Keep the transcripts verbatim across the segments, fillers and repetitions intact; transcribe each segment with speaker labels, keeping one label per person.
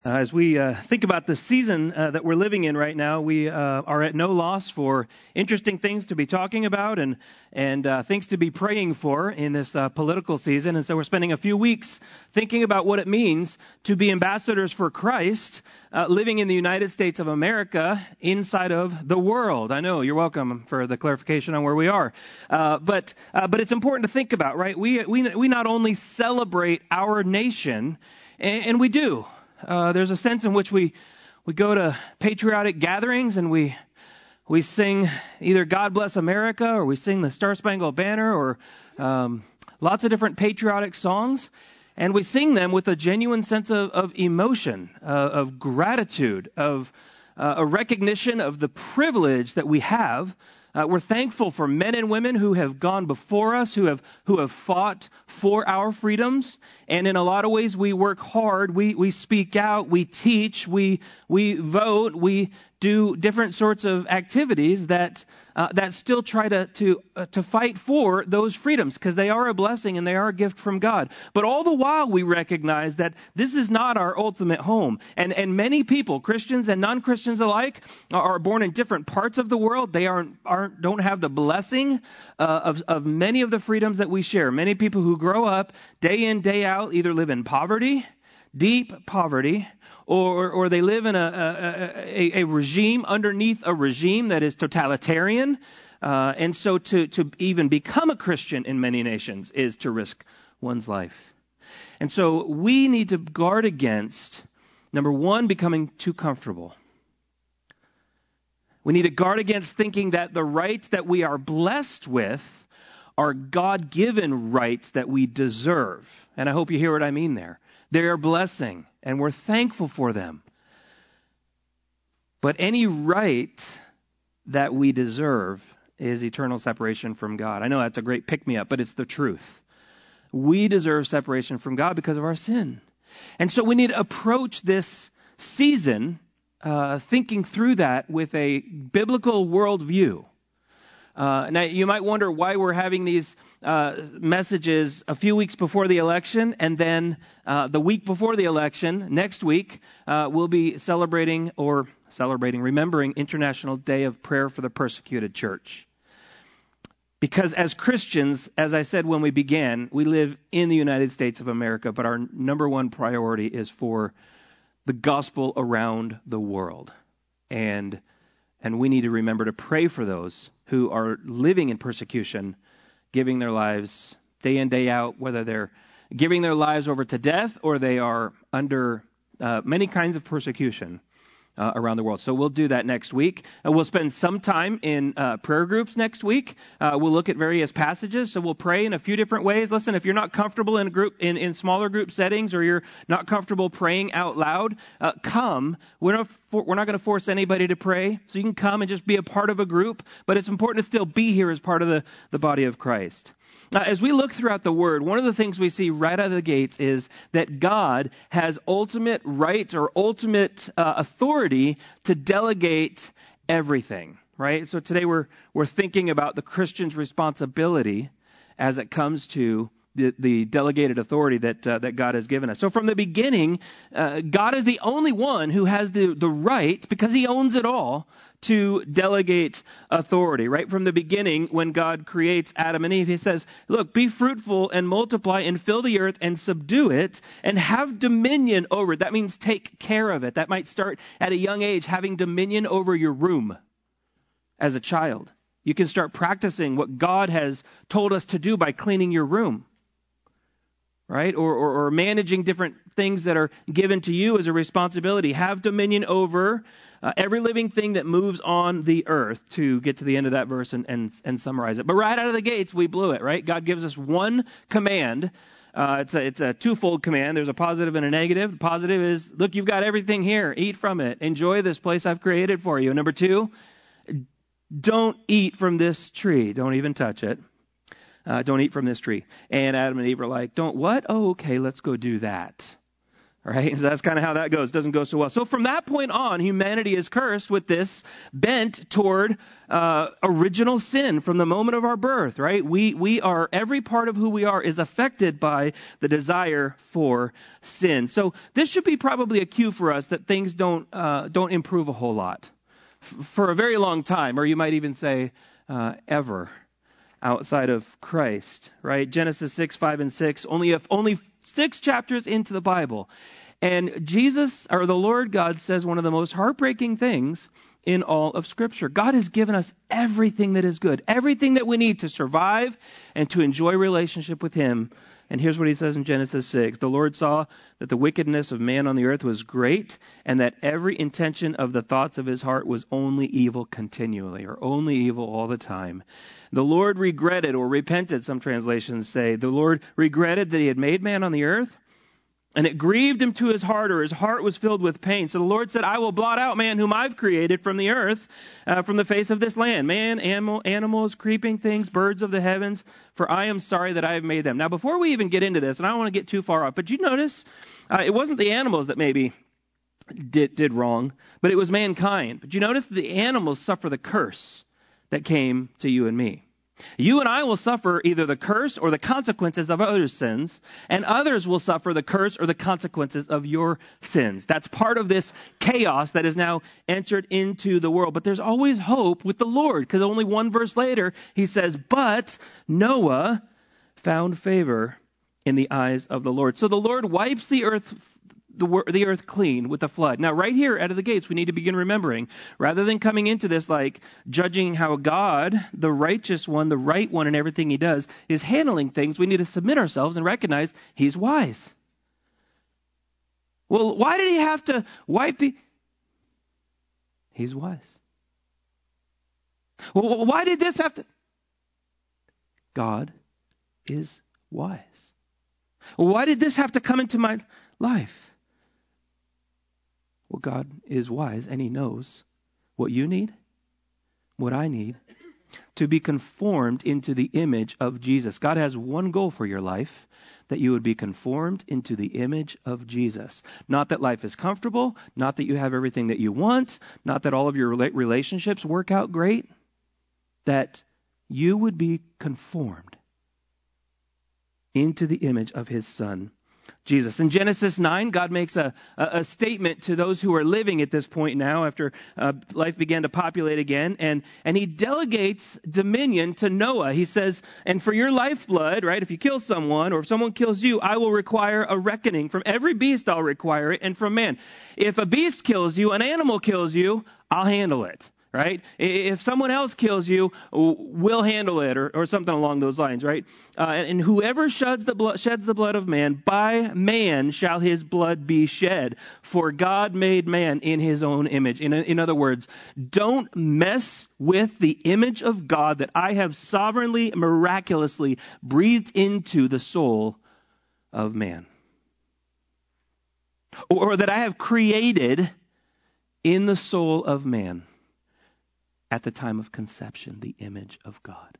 Speaker 1: Uh, as we uh, think about the season uh, that we're living in right now, we uh, are at no loss for interesting things to be talking about and and uh, things to be praying for in this uh, political season. And so we're spending a few weeks thinking about what it means to be ambassadors for Christ, uh, living in the United States of America, inside of the world. I know, you're welcome for the clarification on where we are. Uh, but uh, but it's important to think about, right? We we we not only celebrate our nation, and, and we do. Uh, there's a sense in which we we go to patriotic gatherings and we we sing either God Bless America or we sing the Star Spangled Banner or um, lots of different patriotic songs, and we sing them with a genuine sense of, of emotion, uh, of gratitude, of uh, a recognition of the privilege that we have. Uh, we're thankful for men and women who have gone before us, who have who have fought for our freedoms. And in a lot of ways, we work hard. We we speak out. We teach. We we vote. We do different sorts of activities that uh, that still try to to uh, to fight for those freedoms, because they are a blessing and they are a gift from God. But all the while, we recognize that this is not our ultimate home. And and many people, Christians and non-Christians alike, are born in different parts of the world. They aren't aren't don't have the blessing uh, of of many of the freedoms that we share. Many people who grow up day in, day out either live in poverty, deep poverty, or or they live in a a, a regime underneath a regime that is totalitarian. Uh, and so to, to even become a Christian in many nations is to risk one's life. And so we need to guard against, number one, becoming too comfortable. We need to guard against thinking that the rights that we are blessed with are God-given rights that we deserve. And I hope you hear what I mean there. They're a blessing, and we're thankful for them. But any right that we deserve is eternal separation from God. I know that's a great pick-me-up, but it's the truth. We deserve separation from God because of our sin. And so we need to approach this season uh, thinking through that with a biblical worldview. Uh, now, you might wonder why we're having these uh, messages a few weeks before the election, and then uh, the week before the election, next week, uh, we'll be celebrating or celebrating, remembering International Day of Prayer for the Persecuted Church. Because as Christians, as I said when we began, we live in the United States of America, but our number one priority is for the gospel around the world. And and we need to remember to pray for those who are living in persecution, giving their lives day in, day out, whether they're giving their lives over to death or they are under uh, many kinds of persecution uh, around the world. So we'll do that next week. Uh, we'll spend some time in uh, prayer groups next week. Uh, we'll look at various passages. So we'll pray in a few different ways. Listen, if you're not comfortable in a group in, in smaller group settings, or you're not comfortable praying out loud, uh, come. We're not for, we're not going to force anybody to pray. So you can come and just be a part of a group. But it's important to still be here as part of the, the body of Christ. Now, as we look throughout the Word, one of the things we see right out of the gates is that God has ultimate right or ultimate uh, authority to delegate everything, right? So today we're we're thinking about the Christian's responsibility as it comes to the, the delegated authority that uh, that God has given us. So from the beginning, uh, God is the only one who has the, the right, because he owns it all, to delegate authority. Right from the beginning, when God creates Adam and Eve, he says, look, be fruitful and multiply and fill the earth and subdue it and have dominion over it. That means take care of it. That might start at a young age, having dominion over your room as a child. You can start practicing what God has told us to do by cleaning your room. Right? Or, or, or managing different things that are given to you as a responsibility. Have dominion over uh, every living thing that moves on the earth, to get to the end of that verse and, and, and summarize it. But right out of the gates, we blew it, right? God gives us one command. Uh, it's a, it's a twofold command. There's a positive and a negative. The positive is, look, you've got everything here. Eat from it. Enjoy this place I've created for you. And number two, don't eat from this tree. Don't even touch it. Uh, don't eat from this tree. And Adam and Eve are like, don't what? Oh, okay, let's go do that. Right? So that's kind of how that goes. It doesn't go so well. So from that point on, humanity is cursed with this bent toward uh, original sin from the moment of our birth, right? We we are, every part of who we are is affected by the desire for sin. So this should be probably a cue for us that things don't uh, don't improve a whole lot F- for a very long time, or you might even say uh, ever, outside of Christ, right? Genesis six, five, and six, only if only six chapters into the Bible. And Jesus, or the Lord God, says one of the most heartbreaking things in all of Scripture. God has given us everything that is good, everything that we need to survive and to enjoy relationship with Him. And here's what He says in Genesis six. The Lord saw that the wickedness of man on the earth was great, and that every intention of the thoughts of his heart was only evil continually, or only evil all the time. The Lord regretted, or repented, some translations say. The Lord regretted that He had made man on the earth, and it grieved Him to His heart, or His heart was filled with pain. So the Lord said, I will blot out man whom I've created from the earth, uh, from the face of this land. Man, animal, animals, creeping things, birds of the heavens, for I am sorry that I have made them. Now, before we even get into this, and I don't want to get too far off, but you notice uh, it wasn't the animals that maybe did, did wrong, but it was mankind. But you notice the animals suffer the curse that came to you and me. You and I will suffer either the curse or the consequences of others' sins, and others will suffer the curse or the consequences of your sins. That's part of this chaos that has now entered into the world. But there's always hope with the Lord, because only one verse later, He says, but Noah found favor in the eyes of the Lord. So the Lord wipes the earth The, the earth clean with a flood. Now, right here out of the gates, we need to begin remembering, rather than coming into this like judging how God, the righteous one, the right one in everything He does, is handling things, we need to submit ourselves and recognize He's wise. Well, why did He have to wipe the... He's wise. Well, why did this have to... God is wise. Well, why did this have to come into my life? Well, God is wise, and He knows what you need, what I need, to be conformed into the image of Jesus. God has one goal for your life, that you would be conformed into the image of Jesus. Not that life is comfortable, not that you have everything that you want, not that all of your relationships work out great, that you would be conformed into the image of His Son, Jesus. In Genesis nine, God makes a, a, a statement to those who are living at this point now after uh, life began to populate again, and, and He delegates dominion to Noah. He says, and for your lifeblood, right, if you kill someone or if someone kills you, I will require a reckoning. From every beast I'll require it, and from man. If a beast kills you, an animal kills you, I'll handle it. Right? If someone else kills you, we'll handle it, or, or something along those lines, right? Uh, and, and whoever sheds the, blood, sheds the blood of man, by man shall his blood be shed. For God made man in His own image. In, in other words, don't mess with the image of God that I have sovereignly, miraculously breathed into the soul of man. Or, or that I have created in the soul of man. At the time of conception, the image of God.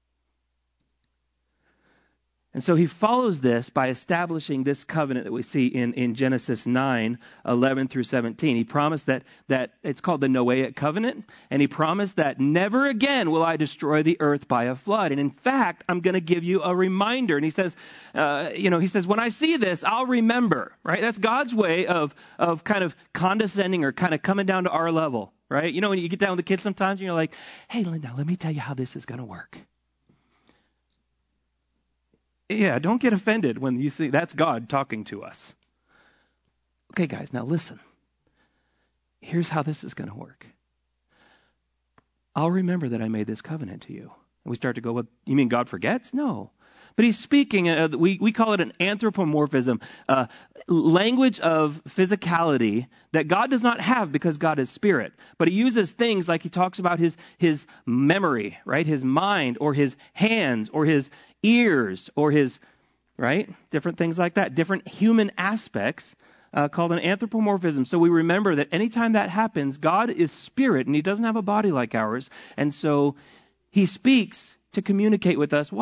Speaker 1: And so He follows this by establishing this covenant that we see in, in Genesis nine, eleven through seventeen. He promised that, that it's called the Noahic covenant, and He promised that never again will I destroy the earth by a flood. And in fact, I'm going to give you a reminder. And He says, uh, you know, He says, when I see this, I'll remember, right? That's God's way of, of kind of condescending or kind of coming down to our level. Right? You know, when you get down with the kids sometimes, you're like, hey, Linda, let me tell you how this is going to work. Yeah, don't get offended when you see that's God talking to us. Okay, guys, now listen. Here's how this is going to work. I'll remember that I made this covenant to you. And we start to go, well, you mean God forgets? No. But He's speaking, uh, we, we call it an anthropomorphism, uh, language of physicality that God does not have because God is spirit. But He uses things like He talks about his, his memory, right? His mind, or His hands, or His ears, or His, right? Different things like that. Different human aspects uh, called an anthropomorphism. So we remember that anytime that happens, God is spirit and He doesn't have a body like ours. And so He speaks to communicate with us. Why?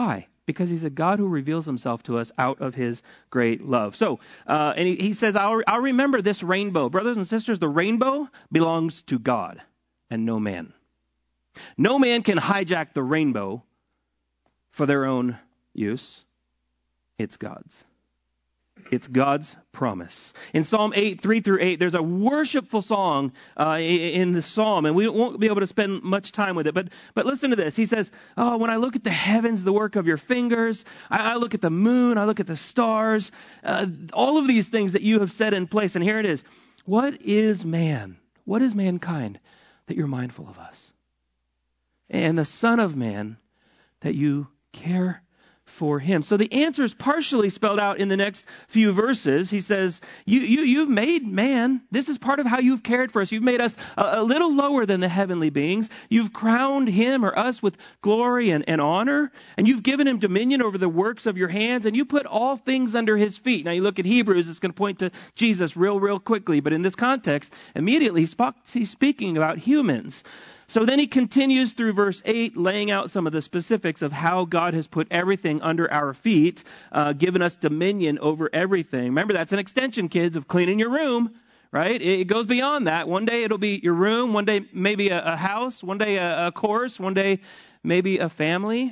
Speaker 1: because he's a God who reveals himself to us out of his great love. So, uh, and he, he says, I'll, I'll remember this rainbow. Brothers and sisters, the rainbow belongs to God and no man. No man can hijack the rainbow for their own use. It's God's. It's God's promise. In Psalm eight, three through eight, there's a worshipful song uh, in the psalm, and we won't be able to spend much time with it. But but listen to this. He says, oh, when I look at the heavens, the work of your fingers, I, I look at the moon, I look at the stars, uh, all of these things that you have set in place. And here it is. What is man? What is mankind that you're mindful of us? And the Son of Man that you care for him. So the answer is partially spelled out in the next few verses. He says, you, you, you've made man. This is part of how you've cared for us. You've made us a, a little lower than the heavenly beings. You've crowned him or us with glory and, and honor. And you've given him dominion over the works of your hands. And you put all things under his feet. Now you look at Hebrews, it's going to point to Jesus real, real quickly. But in this context, immediately he's, spoke, he's speaking about humans. So then he continues through verse eight, laying out some of the specifics of how God has put everything under our feet, uh, given us dominion over everything. Remember, that's an extension, kids, of cleaning your room, right? It goes beyond that. One day it'll be your room, one day maybe a, a house, one day a, a course, one day maybe a family.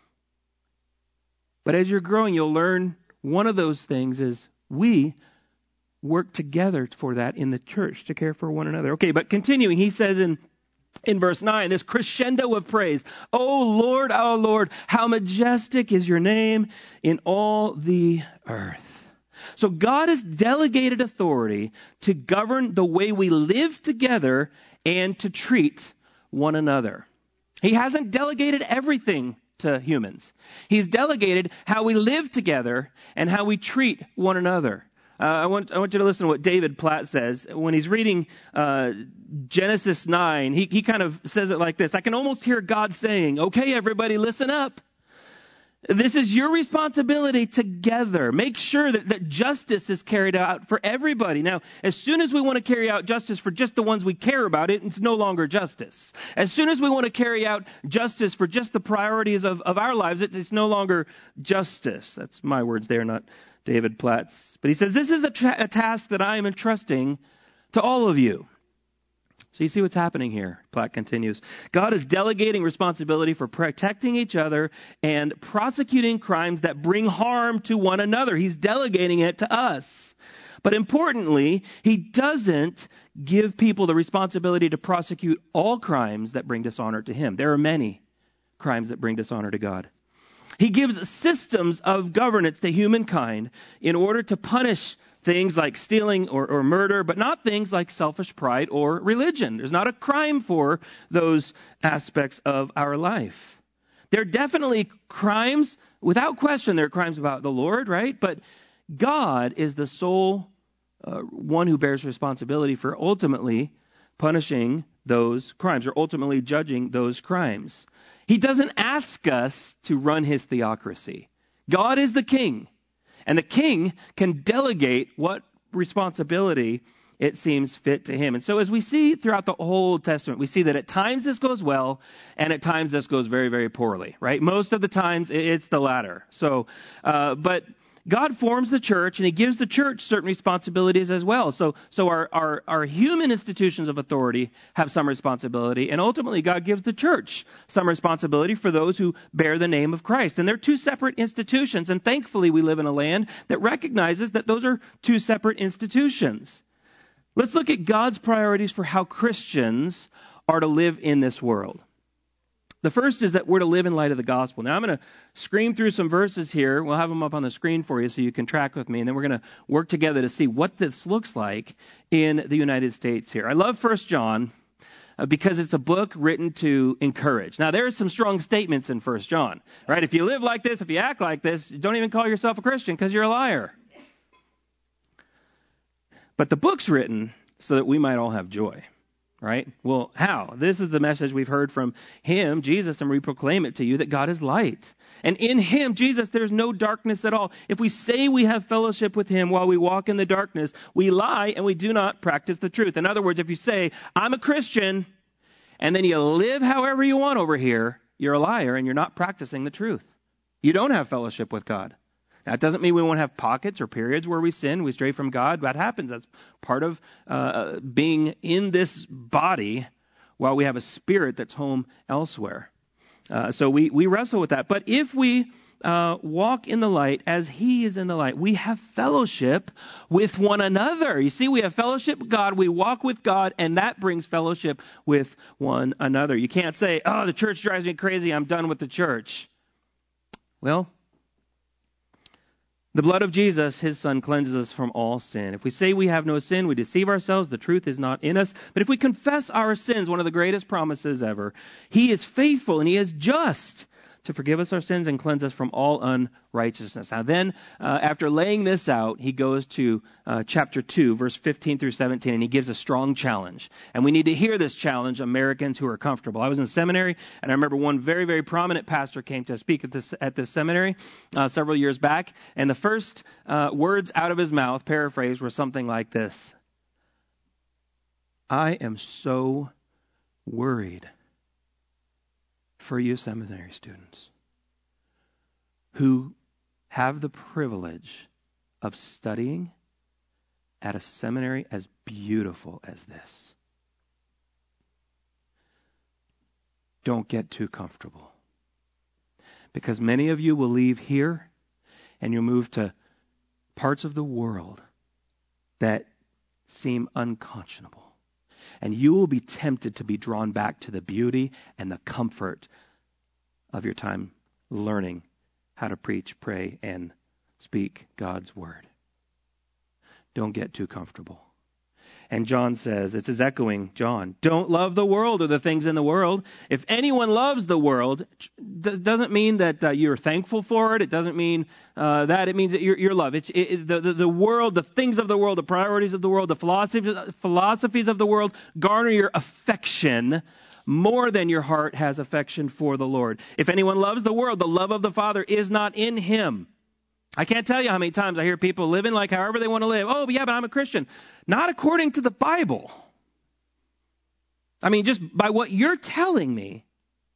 Speaker 1: But as you're growing, you'll learn one of those things is we work together for that in the church to care for one another. Okay, but continuing, he says in In verse nine, this crescendo of praise. Oh Lord, our Lord, how majestic is your name in all the earth. So God has delegated authority to govern the way we live together and to treat one another. He hasn't delegated everything to humans. He's delegated how we live together and how we treat one another. Uh, I want I want you to listen to what David Platt says when he's reading uh, Genesis nine. He he kind of says it like this. I can almost hear God saying, "Okay, everybody, listen up. This is your responsibility together. Make sure that, that justice is carried out for everybody." Now, as soon as we want to carry out justice for just the ones we care about, it, it's no longer justice. As soon as we want to carry out justice for just the priorities of, of our lives, it, it's no longer justice. That's my words there, not David Platt's. But he says, this is a, tra- a task that I am entrusting to all of you. So you see what's happening here. Platt continues. God is delegating responsibility for protecting each other and prosecuting crimes that bring harm to one another. He's delegating it to us. But importantly, he doesn't give people the responsibility to prosecute all crimes that bring dishonor to him. There are many crimes that bring dishonor to God. He gives systems of governance to humankind in order to punish things like stealing or, or murder, but not things like selfish pride or religion. There's not a crime for those aspects of our life. There are definitely crimes, without question, there are crimes about the Lord, right? But God is the sole uh, one who bears responsibility for ultimately punishing those crimes or ultimately judging those crimes. He doesn't ask us to run his theocracy. God is the king, and the king can delegate what responsibility it seems fit to him. And so as we see throughout the whole Old Testament, we see that at times this goes well, and at times this goes very, very poorly, right? Most of the times it's the latter. So, uh, but God forms the church, and he gives the church certain responsibilities as well. So so our, our, our human institutions of authority have some responsibility, and ultimately God gives the church some responsibility for those who bear the name of Christ. And they're two separate institutions, and thankfully we live in a land that recognizes that those are two separate institutions. Let's look at God's priorities for how Christians are to live in this world. The first is that we're to live in light of the gospel. Now, I'm going to scream through some verses here. We'll have them up on the screen for you so you can track with me. And then we're going to work together to see what this looks like in the United States here. I love First John uh, because it's a book written to encourage. Now, there are some strong statements in First John, right? If you live like this, if you act like this, don't even call yourself a Christian because you're a liar. But the book's written so that we might all have joy. Right? Well, how? This is the message we've heard from him, Jesus, and we proclaim it to you that God is light. And in him, Jesus, there's no darkness at all. If we say we have fellowship with him while we walk in the darkness, we lie and we do not practice the truth. In other words, if you say, I'm a Christian, and then you live however you want over here, you're a liar and you're not practicing the truth. you don't have fellowship with God. That doesn't mean we won't have pockets or periods where we sin, we stray from God. That happens. That's part of uh, being in this body while we have a spirit that's home elsewhere. Uh, so we, we wrestle with that. But if we uh, walk in the light as he is in the light, we have fellowship with one another. You see, we have fellowship with God, we walk with God, and that brings fellowship with one another. You can't say, oh, the church drives me crazy, I'm done with the church. Well, the blood of Jesus, his son, cleanses us from all sin. If we say we have no sin, we deceive ourselves. The truth is not in us. But if we confess our sins, one of the greatest promises ever, he is faithful and he is just to forgive us our sins and cleanse us from all unrighteousness. Now then, uh, after laying this out, he goes to uh, chapter two, verse fifteen through seventeen, and he gives a strong challenge. And we need to hear this challenge, Americans who are comfortable. I was in seminary, and I remember one very, very prominent pastor came to speak at this at this seminary uh, several years back, and the first uh, words out of his mouth, paraphrased, were something like this: I am so worried for you seminary students who have the privilege of studying at a seminary as beautiful as this. Don't get too comfortable, because many of you will leave here and you'll move to parts of the world that seem unconscionable. And you will be tempted to be drawn back to the beauty and the comfort of your time learning how to preach, pray, and speak God's word. Don't get too comfortable. And John says, it's his echoing John, don't love the world or the things in the world. If anyone loves the world, it doesn't mean that uh, you're thankful for it. It doesn't mean uh, that. It means that you're, you're love. It's, it, the, the, the world, the things of the world, the priorities of the world, the philosophies, philosophies of the world garner your affection more than your heart has affection for the Lord. If anyone loves the world, the love of the Father is not in him. I can't tell you how many times I hear people living like however they want to live. Oh, but yeah, but I'm a Christian. Not according to the Bible. I mean, just by what you're telling me,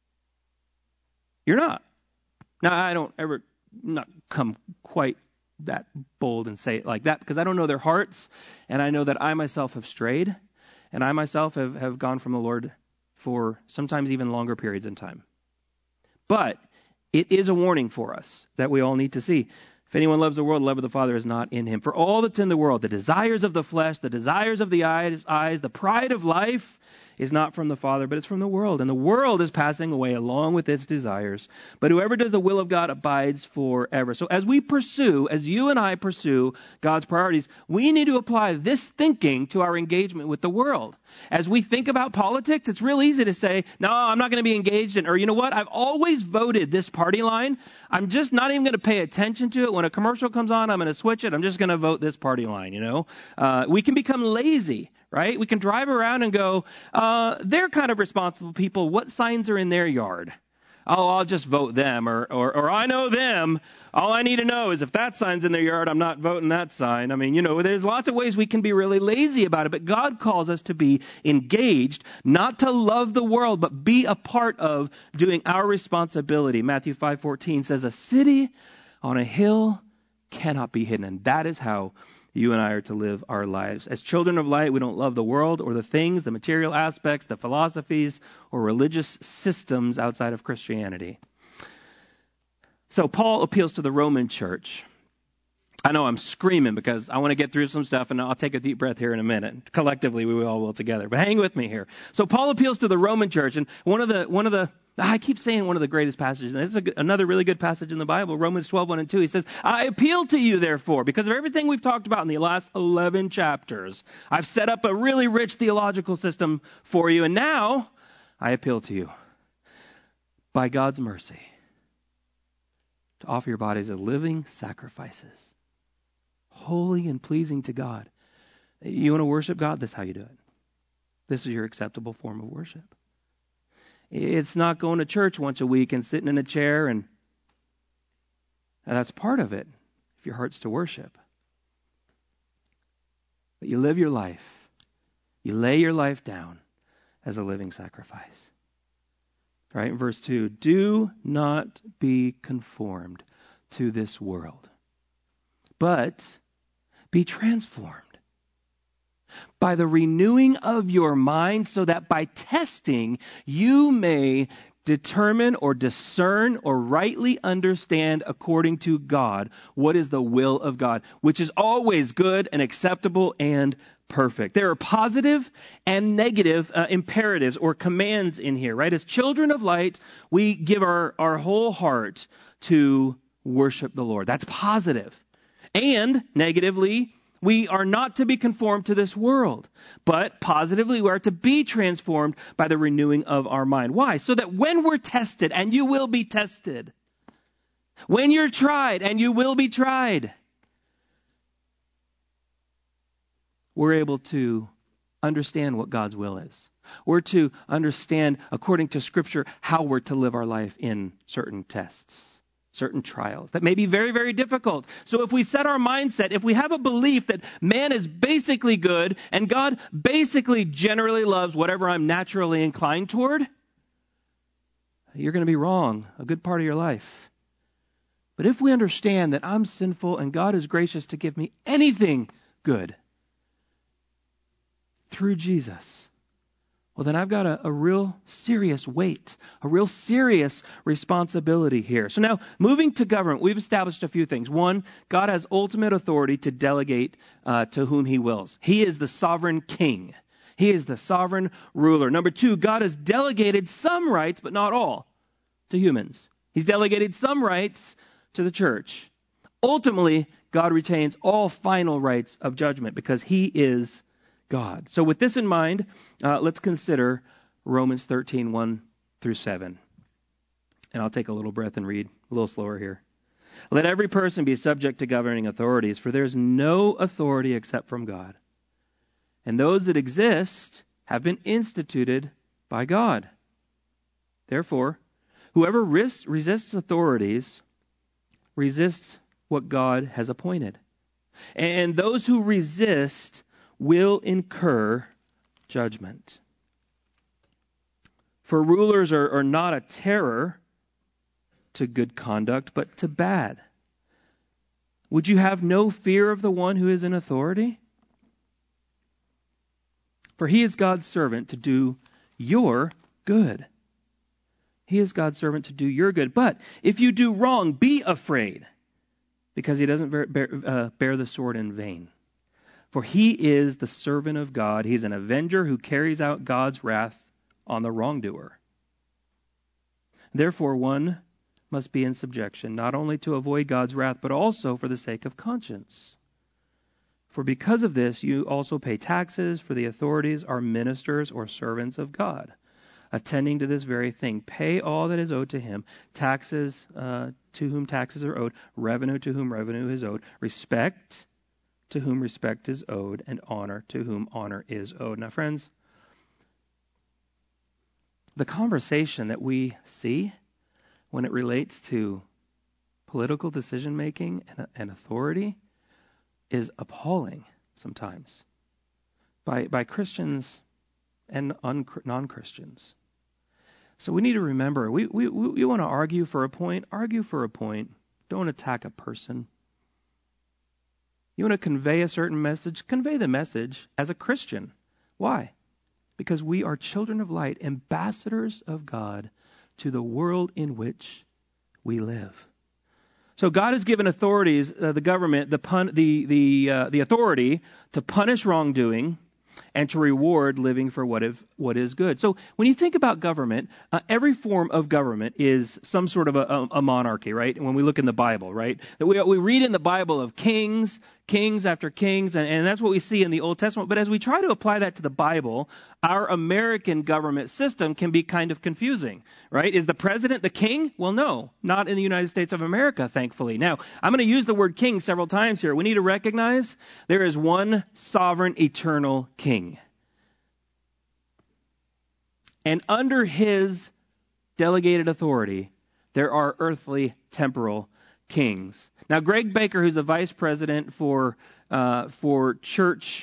Speaker 1: you're not. Now, I don't ever not come quite that bold and say it like that, because I don't know their hearts, and I know that I myself have strayed, and I myself have, have gone from the Lord for sometimes even longer periods in time. But it is a warning for us that we all need to see. If anyone loves the world, the love of the Father is not in him. For all that's in the world, the desires of the flesh, the desires of the eyes, the pride of life, is not from the Father, but it's from the world. And the world is passing away along with its desires. But whoever does the will of God abides forever. So as we pursue, as you and I pursue God's priorities, we need to apply this thinking to our engagement with the world. As we think about politics, it's real easy to say, no, I'm not going to be engaged in, or you know what, I've always voted this party line. I'm just not even going to pay attention to it. When a commercial comes on, I'm going to switch it. I'm just going to vote this party line, you know. Uh, we can become lazy. Right? We can drive around and go, uh, they're kind of responsible people. What signs are in their yard? Oh, I'll just vote them. Or, or, or I know them. All I need to know is if that sign's in their yard, I'm not voting that sign. I mean, you know, there's lots of ways we can be really lazy about it. But God calls us to be engaged, not to love the world, but be a part of doing our responsibility. Matthew five fourteen says, a city on a hill cannot be hidden. And that is how you and I are to live our lives. As children of light, we don't love the world or the things, the material aspects, the philosophies, or religious systems outside of Christianity. So Paul appeals to the Roman church. I know I'm screaming because I want to get through some stuff, and I'll take a deep breath here in a minute. Collectively, we all will together. But hang with me here. So Paul appeals to the Roman church, and one of the one of the I keep saying one of the greatest passages, and this is a, another really good passage in the Bible, Romans twelve, one and two. He says, I appeal to you, therefore, because of everything we've talked about in the last eleven chapters. I've set up a really rich theological system for you, and now I appeal to you, by God's mercy, to offer your bodies as living sacrifices, holy and pleasing to God. You want to worship God? This is how you do it. This is your acceptable form of worship. It's not going to church once a week and sitting in a chair, and, and that's part of it, if your heart's to worship. But you live your life. You lay your life down as a living sacrifice. Right, in verse two, do not be conformed to this world, but be transformed by the renewing of your mind, so that by testing you may determine or discern or rightly understand according to God what is the will of God, which is always good and acceptable and perfect. There are positive and negative uh, imperatives or commands in here, right? As children of light, we give our, our whole heart to worship the Lord. That's positive. And negatively, we are not to be conformed to this world, but positively we are to be transformed by the renewing of our mind. Why? So that when we're tested, and you will be tested, when you're tried, and you will be tried, we're able to understand what God's will is. We're to understand, according to Scripture, how we're to live our life in certain tests, certain trials that may be very, very difficult. So if we set our mindset, if we have a belief that man is basically good and God basically generally loves whatever I'm naturally inclined toward, you're going to be wrong a good part of your life. But if we understand that I'm sinful and God is gracious to give me anything good through Jesus, well, then I've got a, a real serious weight, a real serious responsibility here. So now, moving to government, we've established a few things. One, God has ultimate authority to delegate uh, to whom he wills. He is the sovereign king. He is the sovereign ruler. Number two, God has delegated some rights, but not all, to humans. He's delegated some rights to the church. Ultimately, God retains all final rights of judgment because he is God. So with this in mind, uh, let's consider Romans thirteen, one through seven. And I'll take a little breath and read a little slower here. Let every person be subject to governing authorities, for there is no authority except from God. And those that exist have been instituted by God. Therefore, whoever res- resists authorities resists what God has appointed. And those who resist will incur judgment. For rulers are, are not a terror to good conduct, but to bad. Would you have no fear of the one who is in authority? For he is God's servant to do your good. He is God's servant to do your good. But if you do wrong, be afraid, because he doesn't bear, bear, uh, bear the sword in vain. For he is the servant of God. He's an avenger who carries out God's wrath on the wrongdoer. Therefore, one must be in subjection, not only to avoid God's wrath, but also for the sake of conscience. For because of this, you also pay taxes, for the authorities are ministers or servants of God, attending to this very thing. Pay all that is owed to him, taxes uh, to whom taxes are owed, revenue to whom revenue is owed, respect to whom respect is owed, and honor to whom honor is owed. Now, friends, the conversation that we see when it relates to political decision-making and, and authority is appalling sometimes by, by Christians and un, non-Christians. So we need to remember, we, we, we want to argue for a point, argue for a point. Don't attack a person. You want to convey a certain message? Convey the message as a Christian. Why? Because we are children of light, ambassadors of God to the world in which we live. So God has given authorities, uh, the government, the pun- the the uh, the authority to punish wrongdoing and to reward living for what if, what is good. So when you think about government, uh, every form of government is some sort of a, a monarchy, right? When we look in the Bible, right? That we, we read in the Bible of kings, kings after kings, and, and that's what we see in the Old Testament. But as we try to apply that to the Bible, our American government system can be kind of confusing, right? Is the president the king? Well, no, not in the United States of America, thankfully. Now, I'm going to use the word king several times here. We need to recognize there is one sovereign, eternal king. And under his delegated authority, there are earthly, temporal kings. Now, Greg Baker, who's the vice president for uh, for church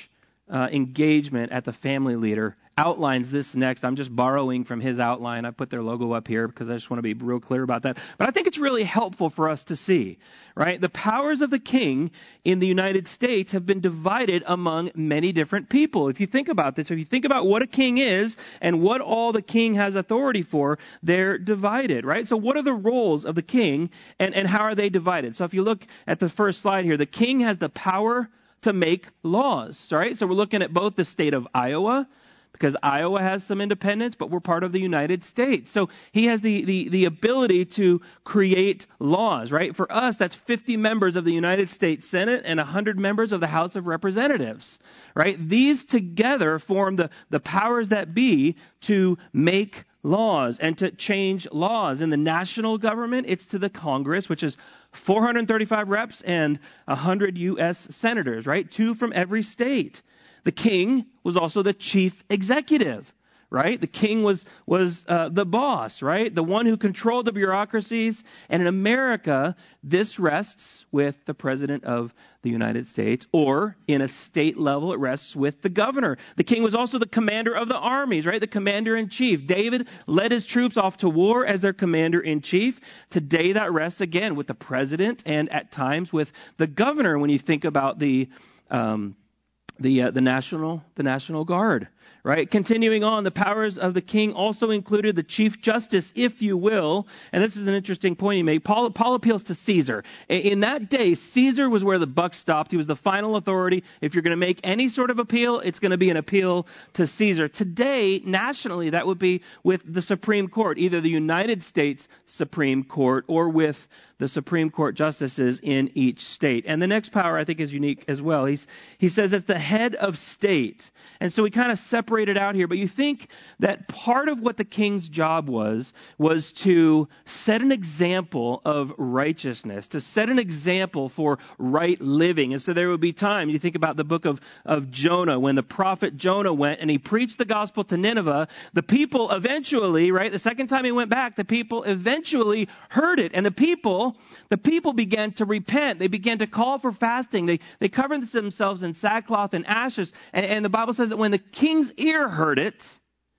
Speaker 1: uh, engagement at the family leader outlines this next. I'm just borrowing from his outline. I put their logo up here because I just want to be real clear about that. But I think it's really helpful for us to see, right? The powers of the king in the United States have been divided among many different people. If you think about this, if you think about what a king is and what all the king has authority for, they're divided, right? So what are the roles of the king and, and how are they divided? So if you look at the first slide here, the king has the power to make laws, right? So we're looking at both the state of Iowa, because Iowa has some independence, but we're part of the United States. So he has the, the, the ability to create laws, right? For us, that's fifty members of the United States Senate and one hundred members of the House of Representatives, right? These together form the, the powers that be to make laws and to change laws. In the national government, it's to the Congress, which is four hundred thirty-five reps and one hundred U S senators, right? Two from every state. The king was also the chief executive, right? The king was was uh, the boss, right? The one who controlled the bureaucracies. And in America, this rests with the president of the United States, or in a state level, it rests with the governor. The king was also the commander of the armies, right? The commander in chief. David led his troops off to war as their commander in chief. Today, that rests again with the president and at times with the governor. When you think about the um, The uh, the national the National Guard, right? Continuing on, the powers of the king also included the chief justice, if you will. And this is an interesting point he made. Paul, Paul appeals to Caesar. In that day, Caesar was where the buck stopped. He was the final authority. If you're going to make any sort of appeal, it's going to be an appeal to Caesar. Today, nationally, that would be with the Supreme Court, either the United States Supreme Court or with the Supreme Court justices in each state. And the next power, I think, is unique as well. He's, he says it's the head of state. And so we kind of separate it out here. But you think that part of what the king's job was, was to set an example of righteousness, to set an example for right living. And so there would be time, you think about the book of, of Jonah, when the prophet Jonah went and he preached the gospel to Nineveh, the people eventually, right, the second time he went back, the people eventually heard it. And the people The people began to repent. They began to call for fasting. They they covered themselves in sackcloth and ashes. And, and the Bible says that when the king's ear heard it,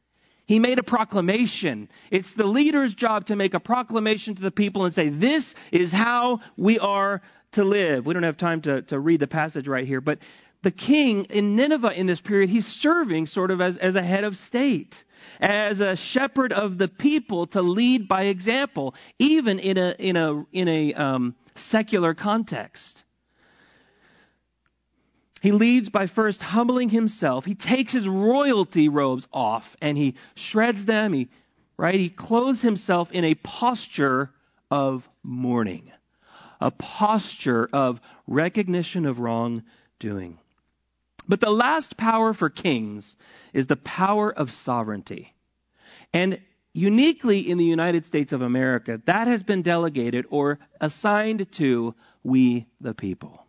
Speaker 1: he made a proclamation. It's the leader's job to make a proclamation to the people and say, this is how we are to live. We don't have time to, to read the passage right here, but the king in Nineveh in this period, he's serving sort of as, as a head of state, as a shepherd of the people to lead by example, even in a in a in a um, secular context. He leads by first humbling himself. He takes his royalty robes off and he shreds them. He right he clothes himself in a posture of mourning, a posture of recognition of wrongdoing. But the last power for kings is the power of sovereignty. And uniquely in the United States of America, that has been delegated or assigned to we the people.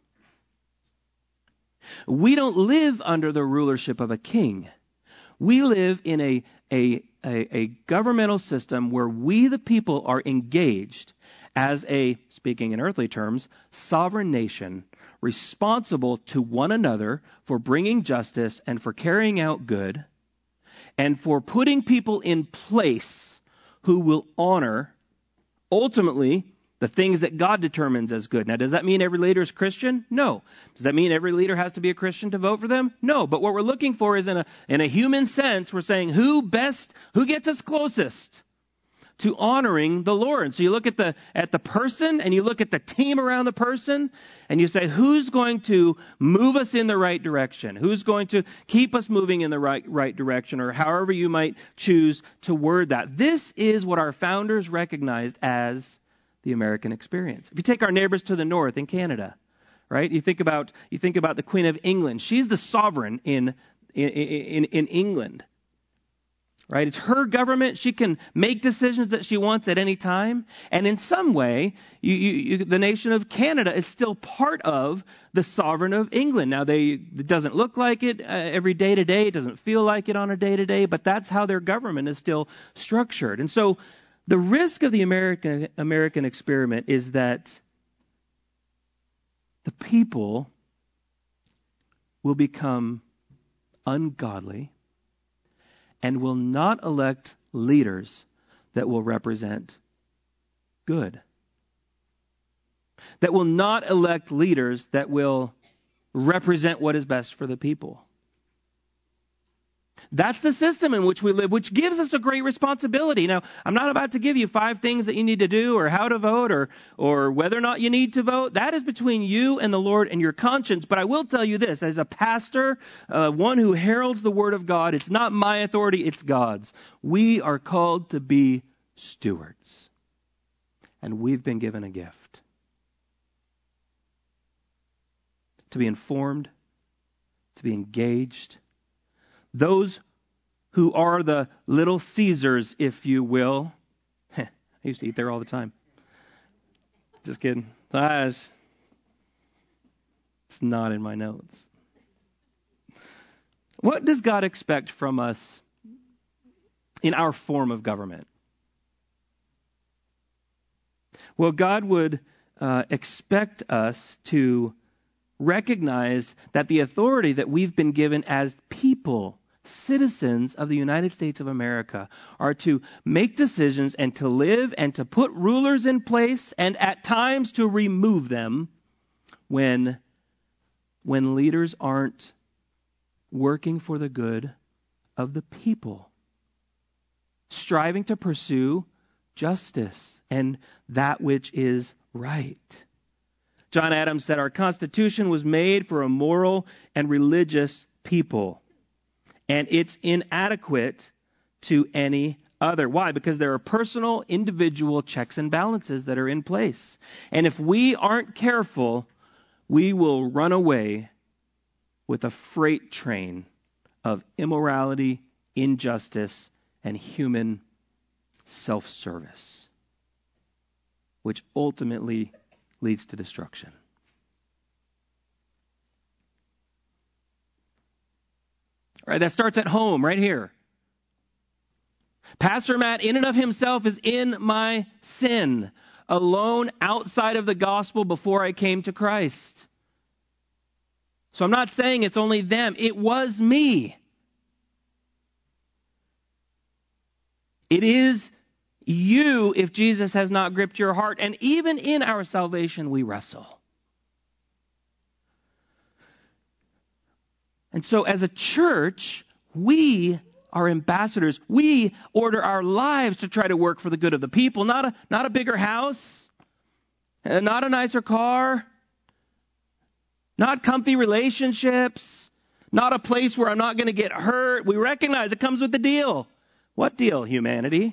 Speaker 1: We don't live under the rulership of a king. We live in a, a, a, a governmental system where we the people are engaged as a, speaking in earthly terms, sovereign nation, responsible to one another for bringing justice and for carrying out good and for putting people in place who will honor, ultimately, the things that God determines as good. Now, does that mean every leader is Christian? No. Does that mean every leader has to be a Christian to vote for them? No. But what we're looking for is in a, in a human sense, we're saying who best, who gets us closest to honoring the Lord. So you look at the at the person and you look at the team around the person and you say, who's going to move us in the right direction? Who's going to keep us moving in the right right direction, or however you might choose to word that. This is what our founders recognized as the American experience. If you take our neighbors to the north in Canada, right? You think about you think about the Queen of England. She's the sovereign in in in, in England. Right? It's her government. She can make decisions that she wants at any time. And in some way, you, you, you, the nation of Canada is still part of the sovereign of England. Now, they, it doesn't look like it uh, every day to day. It doesn't feel like it on a day to day. But that's how their government is still structured. And so the risk of the American, American experiment is that the people will become ungodly and will not elect leaders that will represent good. That will not elect leaders that will represent what is best for the people. That's the system in which we live, which gives us a great responsibility. Now, I'm not about to give you five things that you need to do or how to vote or, or whether or not you need to vote. That is between you and the Lord and your conscience. But I will tell you this, as a pastor, uh, one who heralds the Word of God, it's not my authority, it's God's. We are called to be stewards. And we've been given a gift. To be informed, to be engaged. Those who are the little Caesars, if you will. I used to eat there all the time. Just kidding. Ah, it's, it's not in my notes. What does God expect from us in our form of government? Well, God would uh, expect us to recognize that the authority that we've been given as people, citizens of the United States of America, are to make decisions and to live and to put rulers in place and at times to remove them when, when leaders aren't working for the good of the people, striving to pursue justice and that which is right. John Adams said, our Constitution was made for a moral and religious people, and it's inadequate to any other. Why? Because there are personal, individual checks and balances that are in place. And if we aren't careful, we will run away with a freight train of immorality, injustice, and human self-service, which ultimately leads to destruction. All right, that starts at home, right here. Pastor Matt, in and of himself, is in my sin, alone outside of the gospel before I came to Christ. So I'm not saying it's only them. It was me. It is you if Jesus has not gripped your heart. And even in our salvation, we wrestle. And so as a church, we are ambassadors. We order our lives to try to work for the good of the people. Not a, not a bigger house, not a nicer car, not comfy relationships, not a place where I'm not going to get hurt. We recognize it comes with the deal. What deal, humanity?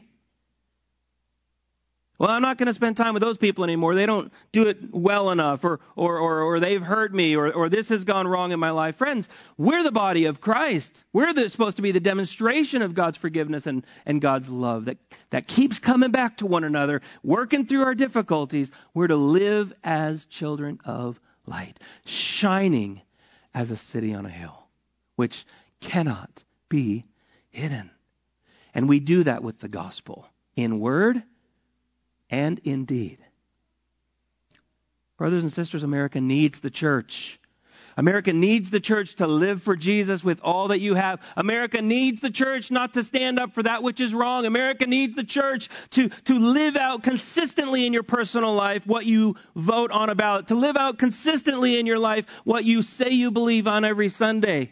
Speaker 1: Well, I'm not going to spend time with those people anymore. They don't do it well enough, or or or, or they've hurt me, or, or this has gone wrong in my life. Friends, we're the body of Christ. We're the, supposed to be the demonstration of God's forgiveness and, and God's love that, that keeps coming back to one another, working through our difficulties. We're to live as children of light, shining as a city on a hill, which cannot be hidden. And we do that with the gospel, in word and in deed. Brothers and sisters, America needs the church. America needs the church to live for Jesus with all that you have. America needs the church not to stand up for that which is wrong. America needs the church to, to live out consistently in your personal life what you vote on about, to live out consistently in your life what you say you believe on every Sunday.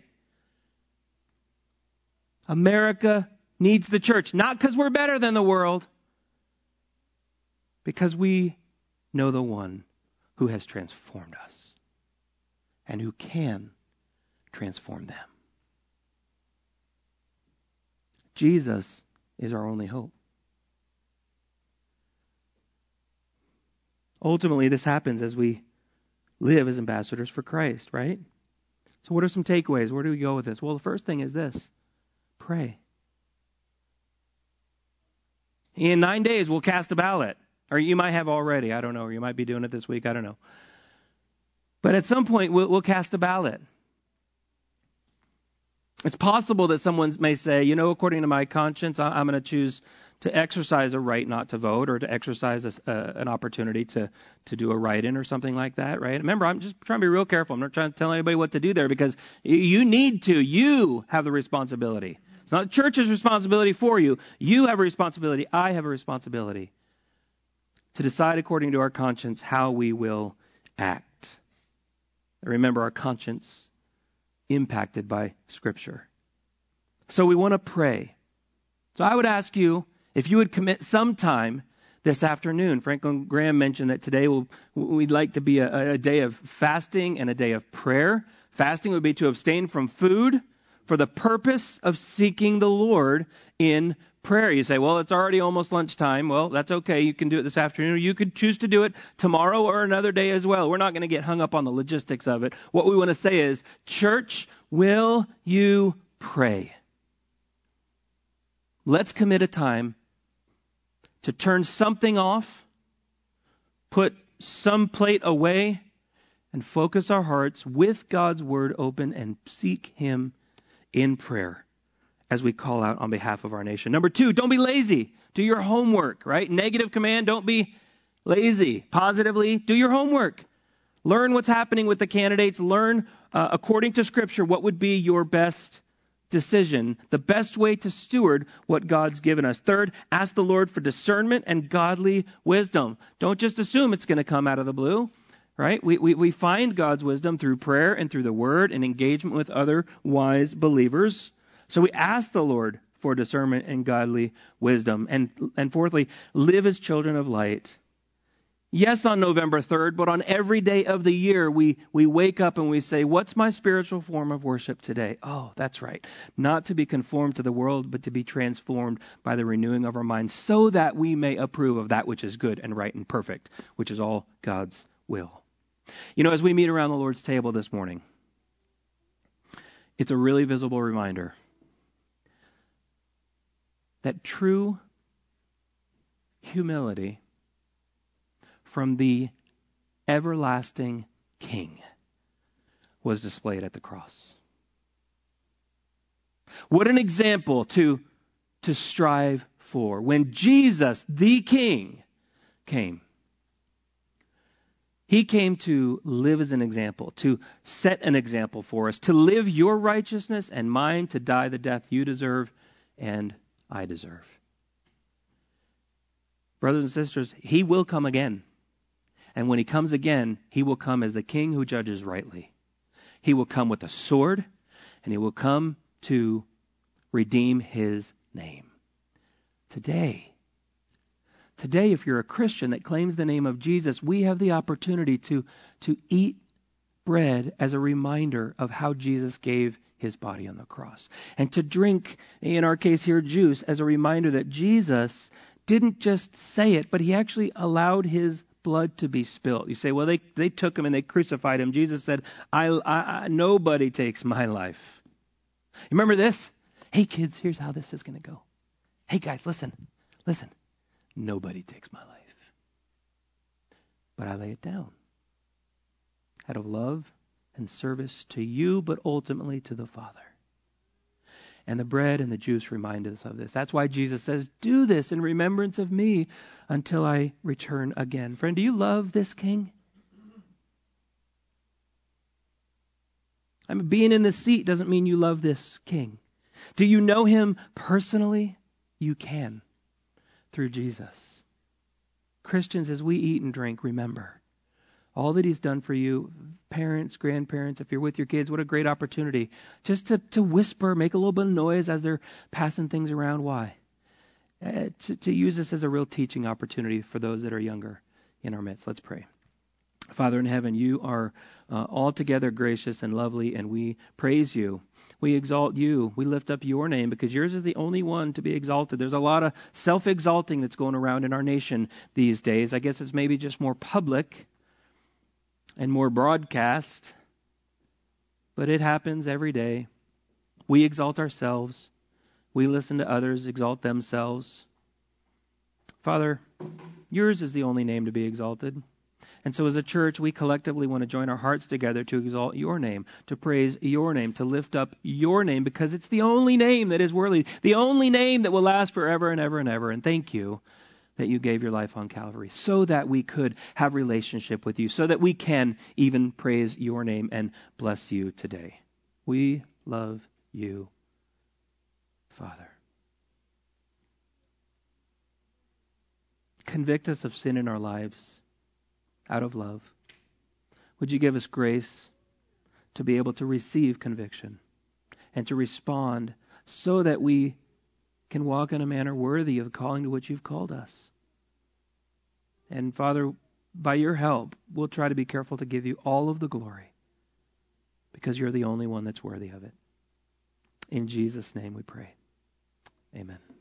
Speaker 1: America needs the church, not because we're better than the world, because we know the one who has transformed us and who can transform them. Jesus is our only hope. Ultimately, this happens as we live as ambassadors for Christ, right? So what are some takeaways? Where do we go with this? Well, the first thing is this. Pray. In nine days, we'll cast a ballot. Or you might have already. I don't know. Or you might be doing it this week. I don't know. But at some point, we'll, we'll cast a ballot. It's possible that someone may say, you know, according to my conscience, I'm going to choose to exercise a right not to vote or to exercise a, uh, an opportunity to, to do a write-in or something like that, right? Remember, I'm just trying to be real careful. I'm not trying to tell anybody what to do there because you need to. You have the responsibility. It's not the church's responsibility for you. You have a responsibility. I have a responsibility to decide according to our conscience how we will act. Remember, our conscience impacted by Scripture. So we want to pray. So I would ask you if you would commit some time this afternoon. Franklin Graham mentioned that today we'll, we'd like to be a, a day of fasting and a day of prayer. Fasting would be to abstain from food for the purpose of seeking the Lord in prayer. You say, well, it's already almost lunchtime. Well, that's okay. You can do it this afternoon. You could choose to do it tomorrow or another day as well. We're not going to get hung up on the logistics of it. What we want to say is, church, will you pray? Let's commit a time to turn something off, put some plate away, and focus our hearts with God's word open and seek Him in prayer as we call out on behalf of our nation. Number two, don't be lazy. Do your homework, right? Negative command, don't be lazy. Positively, do your homework. Learn what's happening with the candidates. Learn, uh, according to Scripture, what would be your best decision, the best way to steward what God's given us. Third, ask the Lord for discernment and godly wisdom. Don't just assume it's going to come out of the blue. Right? We, we we find God's wisdom through prayer and through the Word and engagement with other wise believers. So we ask the Lord for discernment and godly wisdom. And and fourthly, live as children of light. Yes, on November third, but on every day of the year, we, we wake up and we say, what's my spiritual form of worship today? Oh, that's right. Not to be conformed to the world, but to be transformed by the renewing of our minds so that we may approve of that which is good and right and perfect, which is all God's will. You know, as we meet around the Lord's table this morning, it's a really visible reminder that true humility from the everlasting King was displayed at the cross. What an example to, to strive for. When Jesus, the King, came, He came to live as an example, to set an example for us, to live your righteousness and mine, to die the death you deserve and I deserve. Brothers and sisters, He will come again. And when He comes again, He will come as the King who judges rightly. He will come with a sword, and He will come to redeem His name. Today, Today, if you're a Christian that claims the name of Jesus, we have the opportunity to, to eat bread as a reminder of how Jesus gave His body on the cross. And to drink, in our case here, juice, as a reminder that Jesus didn't just say it, but He actually allowed His blood to be spilled. You say, well, they, they took Him and they crucified Him. Jesus said, I, I, I nobody takes my life. You remember this? Hey, kids, here's how this is going to go. Hey, guys, listen, listen. Nobody takes my life, but I lay it down out of love and service to you, but ultimately to the Father. And the bread and the juice remind us of this. That's why Jesus says, do this in remembrance of me until I return again. Friend, do you love this King? I mean, being in this seat doesn't mean you love this King. Do you know Him personally? You can. Through Jesus. Christians, as we eat and drink, remember all that He's done for you. Parents, grandparents, if you're with your kids, what a great opportunity just to, to whisper, make a little bit of noise as they're passing things around. Why? Uh, to, to use this as a real teaching opportunity for those that are younger in our midst. Let's pray. Father in heaven, You are uh, altogether gracious and lovely, and we praise You. We exalt You. We lift up Your name because Yours is the only one to be exalted. There's a lot of self-exalting that's going around in our nation these days. I guess it's maybe just more public and more broadcast, but it happens every day. We exalt ourselves. We listen to others exalt themselves. Father, Yours is the only name to be exalted. And so as a church, we collectively want to join our hearts together to exalt your name, to praise your name, to lift up your name, because it's the only name that is worthy, the only name that will last forever and ever and ever. And thank you that you gave your life on Calvary so that we could have relationship with you, so that we can even praise your name and bless you today. We love you, Father. Convict us of sin in our lives out of love. Would you give us grace to be able to receive conviction and to respond so that we can walk in a manner worthy of the calling to which you've called us. And Father, by your help, we'll try to be careful to give you all of the glory because you're the only one that's worthy of it. In Jesus' name we pray. Amen.